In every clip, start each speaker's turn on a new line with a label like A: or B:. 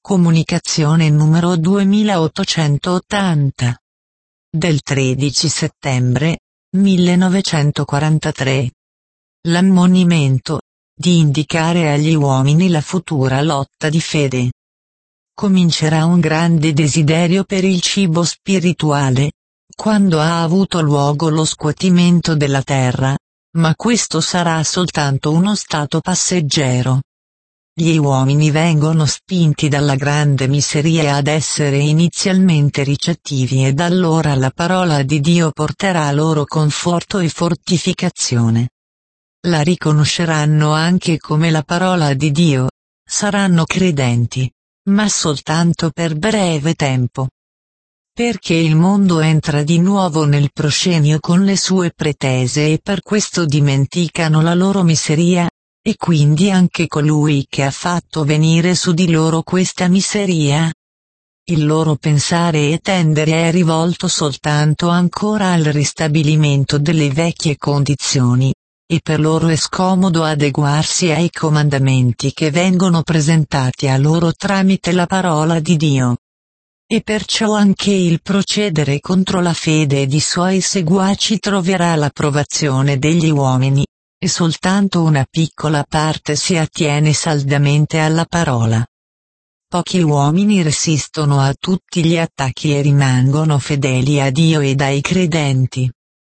A: Comunicazione numero 2880. Del 13 settembre 1943. L'ammonimento di indicare agli uomini la futura lotta di fede. Comincerà un grande desiderio per il cibo spirituale, quando ha avuto luogo lo scuotimento della terra, ma questo sarà soltanto uno stato passeggero. Gli uomini vengono spinti dalla grande miseria ad essere inizialmente ricettivi ed allora la parola di Dio porterà loro conforto e fortificazione. La riconosceranno anche come la parola di Dio, saranno credenti, ma soltanto per breve tempo. Perché il mondo entra di nuovo nel proscenio con le sue pretese e per questo dimenticano la loro miseria, e quindi anche colui che ha fatto venire su di loro questa miseria. Il loro pensare e tendere è rivolto soltanto ancora al ristabilimento delle vecchie condizioni, e per loro è scomodo adeguarsi ai comandamenti che vengono presentati a loro tramite la parola di Dio. E perciò anche il procedere contro la fede di suoi seguaci troverà l'approvazione degli uomini, e soltanto una piccola parte si attiene saldamente alla parola. Pochi uomini resistono a tutti gli attacchi e rimangono fedeli a Dio ed ai credenti.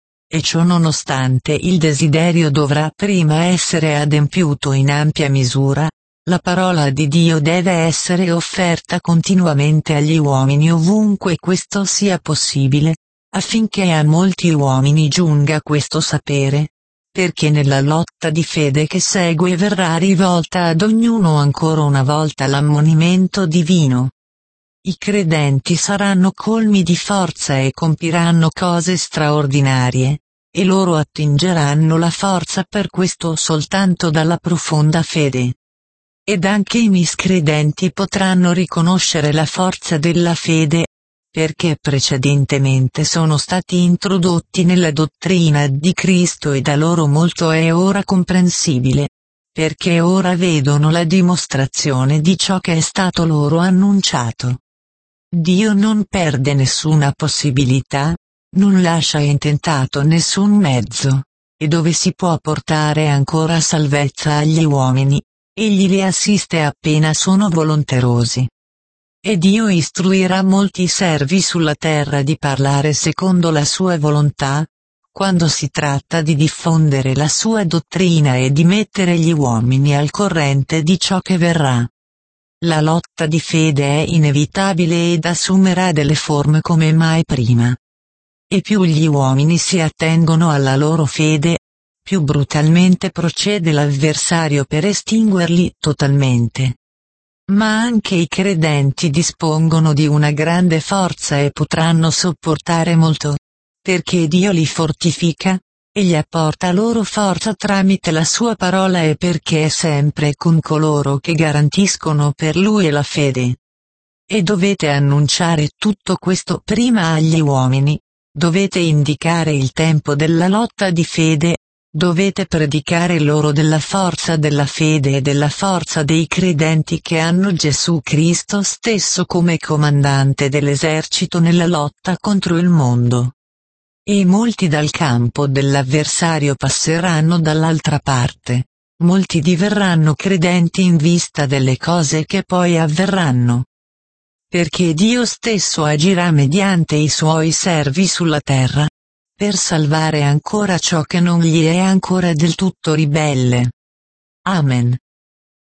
A: E ciò nonostante il desiderio dovrà prima essere adempiuto in ampia misura, la parola di Dio deve essere offerta continuamente agli uomini ovunque questo sia possibile, affinché a molti uomini giunga questo sapere, perché nella lotta di fede che segue verrà rivolta ad ognuno ancora una volta l'ammonimento divino. I credenti saranno colmi di forza e compiranno cose straordinarie, e loro attingeranno la forza per questo soltanto dalla profonda fede. Ed anche i miscredenti potranno riconoscere la forza della fede, perché precedentemente sono stati introdotti nella dottrina di Cristo e da loro molto è ora comprensibile, perché ora vedono la dimostrazione di ciò che è stato loro annunciato. Dio non perde nessuna possibilità, non lascia intentato nessun mezzo, e dove si può portare ancora salvezza agli uomini, egli li assiste appena sono volonterosi. E Dio istruirà molti servi sulla terra di parlare secondo la sua volontà, quando si tratta di diffondere la sua dottrina e di mettere gli uomini al corrente di ciò che verrà. La lotta di fede è inevitabile ed assumerà delle forme come mai prima. E più gli uomini si attengono alla loro fede, più brutalmente procede l'avversario per estinguerli totalmente. Ma anche i credenti dispongono di una grande forza e potranno sopportare molto, perché Dio li fortifica, e gli apporta loro forza tramite la sua parola e perché è sempre con coloro che garantiscono per Lui la fede. E dovete annunciare tutto questo prima agli uomini, dovete indicare il tempo della lotta di fede, dovete predicare loro della forza della fede e della forza dei credenti che hanno Gesù Cristo stesso come comandante dell'esercito nella lotta contro il mondo. E molti dal campo dell'avversario passeranno dall'altra parte, molti diverranno credenti in vista delle cose che poi avverranno. Perché Dio stesso agirà mediante i suoi servi sulla terra, per salvare ancora ciò che non gli è ancora del tutto ribelle. Amen.